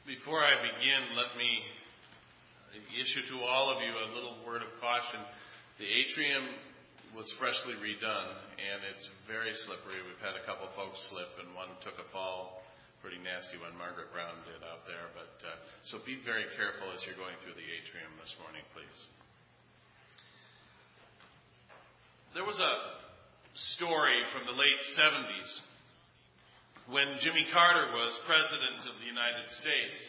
Before I begin, let me issue to all of you a little word of caution. The atrium was freshly redone, and it's very slippery. We've had a couple folks slip, and one took a fall, pretty nasty one, Margaret Brown did out there. So be very careful as you're going through the atrium this morning, please. There was a story from the late 70s when Jimmy Carter was President of the United States.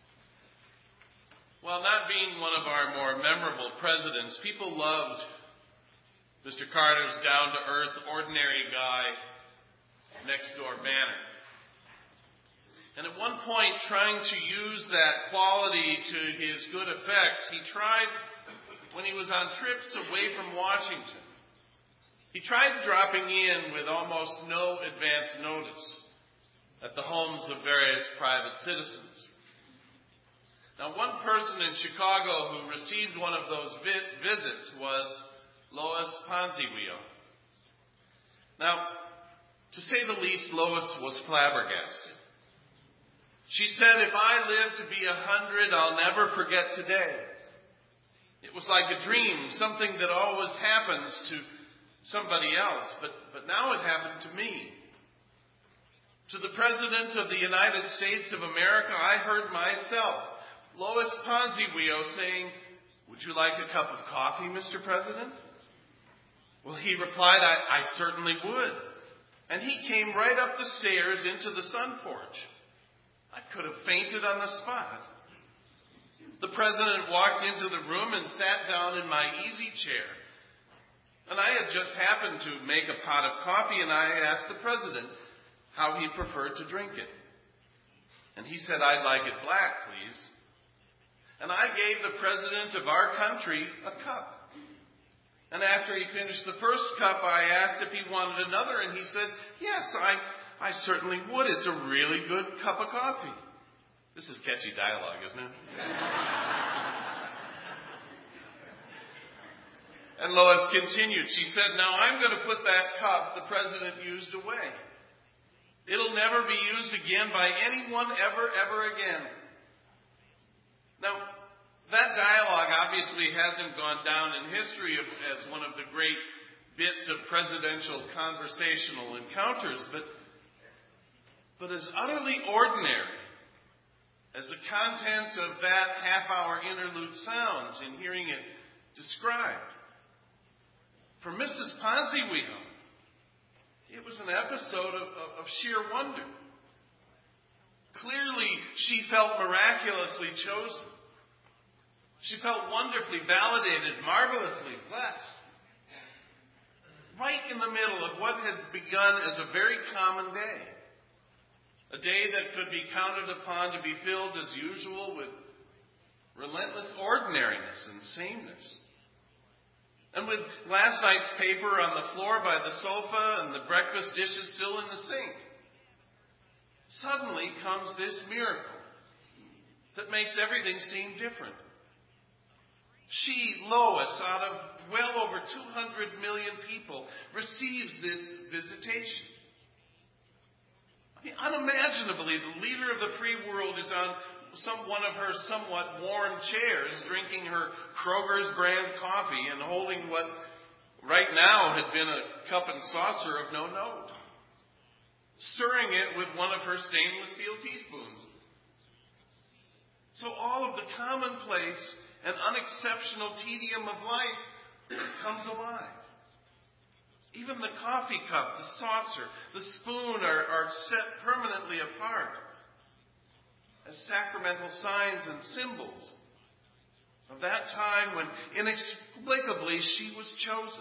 While not being one of our more memorable presidents, people loved Mr. Carter's down-to-earth, ordinary guy, next-door manner. And at one point, trying to use that quality to his good effect, he tried, when he was on trips away from Washington, he tried dropping in with almost no advance notice at the homes of various private citizens. Now, one person in Chicago who received one of those visits was Lois Ponzinibbio. Now, to say the least, Lois was flabbergasted. She said, "If I live to be 100, I'll never forget today. It was like a dream, something that always happens to somebody else, but now it happened to me. To the President of the United States of America, I heard myself, Lois Ponzinibbio, saying, 'Would you like a cup of coffee, Mr. President?' Well, he replied, I certainly would. And he came right up the stairs into the sun porch. I could have fainted on the spot. The President walked into the room and sat down in my easy chair. And I had just happened to make a pot of coffee, and I asked the President how he preferred to drink it. And he said, 'I'd like it black, please.' And I gave the President of our country a cup. And after he finished the first cup, I asked if he wanted another, and he said, 'Yes, I certainly would. It's a really good cup of coffee.'" This is catchy dialogue, isn't it? And Lois continued. She said, "Now I'm going to put that cup the President used away. It'll never be used again by anyone ever again." Now, that dialogue obviously hasn't gone down in history as one of the great bits of presidential conversational encounters, but as utterly ordinary as the content of that half-hour interlude sounds in hearing it described. For Mrs. Ponzinibbio, it was an episode of sheer wonder. Clearly, she felt miraculously chosen. She felt wonderfully validated, marvelously blessed. Right in the middle of what had begun as a very common day. A day that could be counted upon to be filled as usual with relentless ordinariness and sameness. And with last night's paper on the floor by the sofa and the breakfast dishes still in the sink, suddenly comes this miracle that makes everything seem different. She, Lois, out of well over 200 million people, receives this visitation. I mean, unimaginably, the leader of the free world is on one of her somewhat worn chairs, drinking her Kroger's brand coffee and holding what right now had been a cup and saucer of no note, stirring it with one of her stainless steel teaspoons. So all of the commonplace and unexceptional tedium of life comes alive. Even the coffee cup, the saucer, the spoon are set permanently apart as sacramental signs and symbols of that time when inexplicably she was chosen.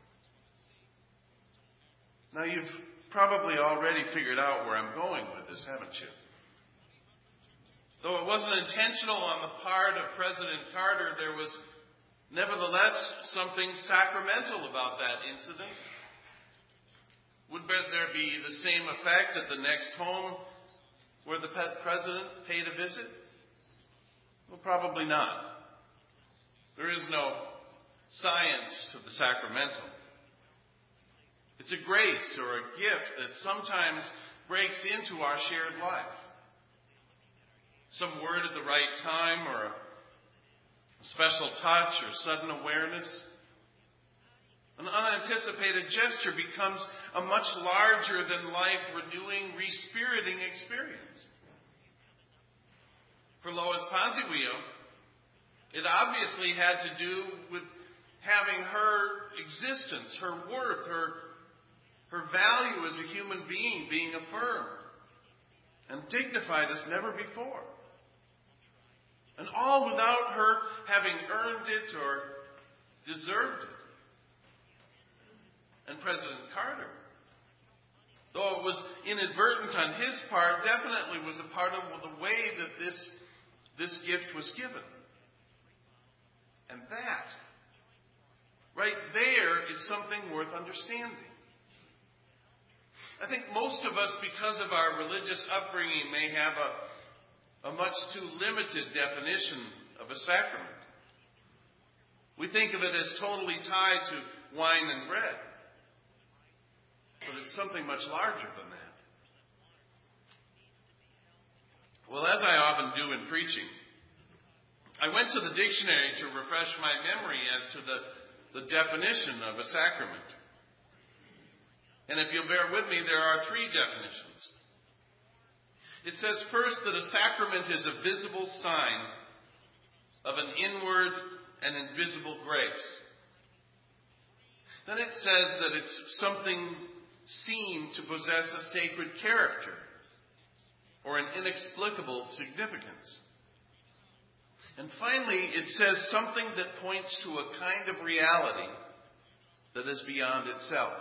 Now, you've probably already figured out where I'm going with this, haven't you? Though it wasn't intentional on the part of President Carter, there was nevertheless something sacramental about that incident. Would there be the same effect at the next home where the President paid a visit? Well, probably not. There is no science to the sacramental. It's a grace or a gift that sometimes breaks into our shared life. some word at the right time, or a special touch or sudden awareness. An unanticipated gesture becomes a much larger than life, renewing, respiriting experience. For Lois Ponziguio, it obviously had to do with having her existence, her worth, her value as a human being affirmed and dignified as never before. And all without her having earned it or deserved it. And President Carter, though it was inadvertent on his part, definitely was a part of the way that this gift was given. And that, right there, is something worth understanding. I think most of us, because of our religious upbringing, may have a much too limited definition of a sacrament. We think of it as totally tied to wine and bread. But it's something much larger than that. Well, as I often do in preaching, I went to the dictionary to refresh my memory as to the definition of a sacrament. And if you'll bear with me, there are three definitions. It says first that a sacrament is a visible sign of an inward and invisible grace. Then it says that it's something seen to possess a sacred character or an inexplicable significance. And finally, it says something that points to a kind of reality that is beyond itself.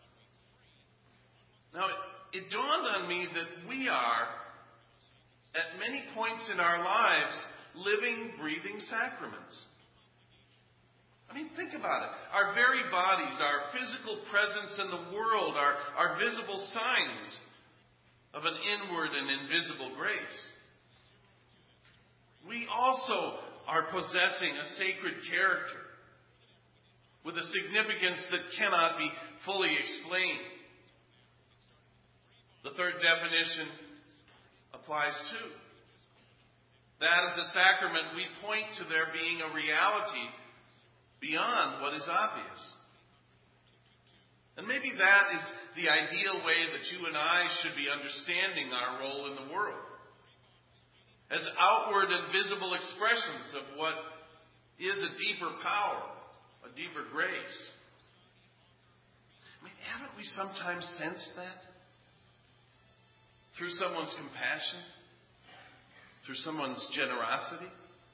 Now, it dawned on me that we are, at many points in our lives, living, breathing sacraments. I mean, think about it. Our very bodies, our physical presence in the world, are visible signs of an inward and invisible grace. We also are possessing a sacred character with a significance that cannot be fully explained. The third definition applies too. That as a sacrament, we point to there being a reality beyond what is obvious. And maybe that is the ideal way that you and I should be understanding our role in the world. As outward and visible expressions of what is a deeper power, a deeper grace. I mean, haven't we sometimes sensed that? Through someone's compassion? Through someone's generosity?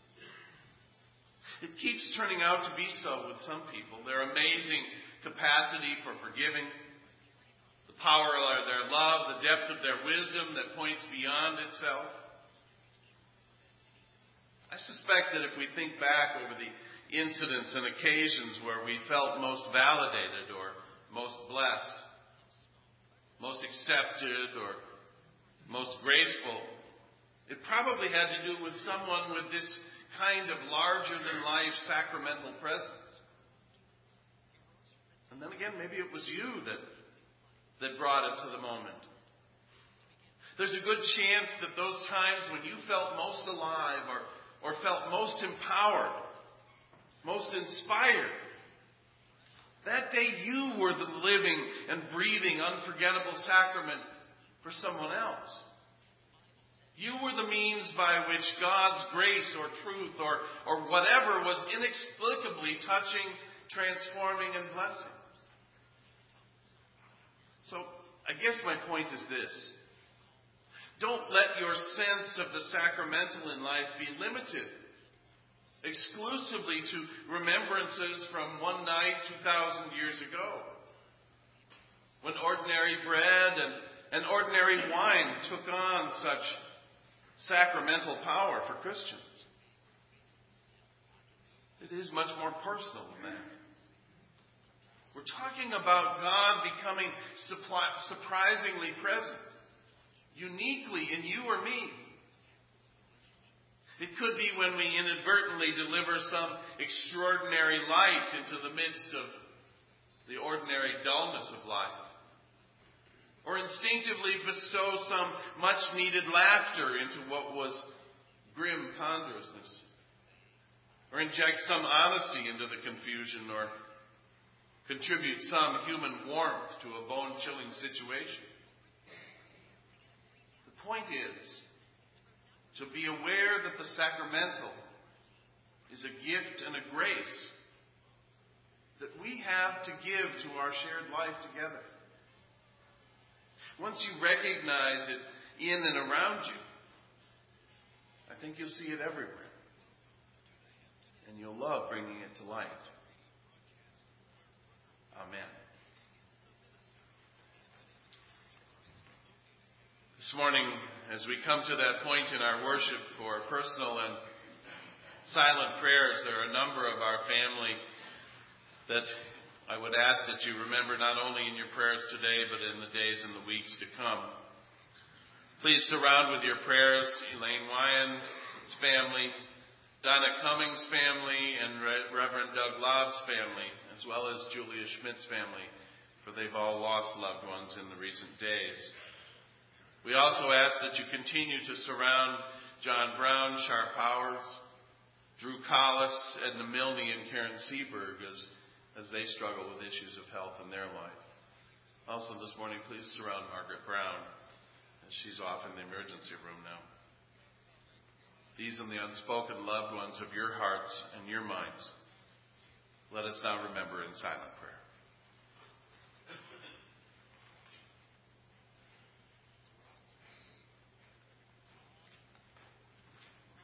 It keeps turning out to be so with some people. Their amazing capacity for forgiving, the power of their love, the depth of their wisdom that points beyond itself. I suspect that if we think back over the incidents and occasions where we felt most validated or most blessed, most accepted or most graceful, it probably had to do with someone with this kind of larger-than-life sacramental presence. And then again, maybe it was you that brought it to the moment. There's a good chance that those times when you felt most alive or felt most empowered, most inspired, that day you were the living and breathing, unforgettable sacrament for someone else. You were the means by which God's grace or truth or whatever was inexplicably touching, transforming, and blessing. So, I guess my point is this. Don't let your sense of the sacramental in life be limited exclusively to remembrances from one night 2,000 years ago, when ordinary bread and ordinary wine took on such sacramental power for Christians. It is much more personal than that. We're talking about God becoming surprisingly present, uniquely in you or me. It could be when we inadvertently deliver some extraordinary light into the midst of the ordinary dullness of life. Or instinctively bestow some much-needed laughter into what was grim ponderousness, or inject some honesty into the confusion, or contribute some human warmth to a bone-chilling situation. The point is to be aware that the sacramental is a gift and a grace that we have to give to our shared life together. Once you recognize it in and around you, I think you'll see it everywhere. And you'll love bringing it to light. Amen. This morning, as we come to that point in our worship for personal and silent prayers, there are a number of our family that I would ask that you remember not only in your prayers today, but in the days and the weeks to come. Please surround with your prayers Elaine Wyand's family, Donna Cummings' family, and Reverend Doug Lobb's family, as well as Julia Schmidt's family, for they've all lost loved ones in the recent days. We also ask that you continue to surround John Brown, Sharp Powers, Drew Collis, Edna Milne, and Karen Seberg as they struggle with issues of health in their life. Also this morning, please surround Margaret Brown, as she's off in the emergency room now. These and the unspoken loved ones of your hearts and your minds, let us now remember in silent prayer.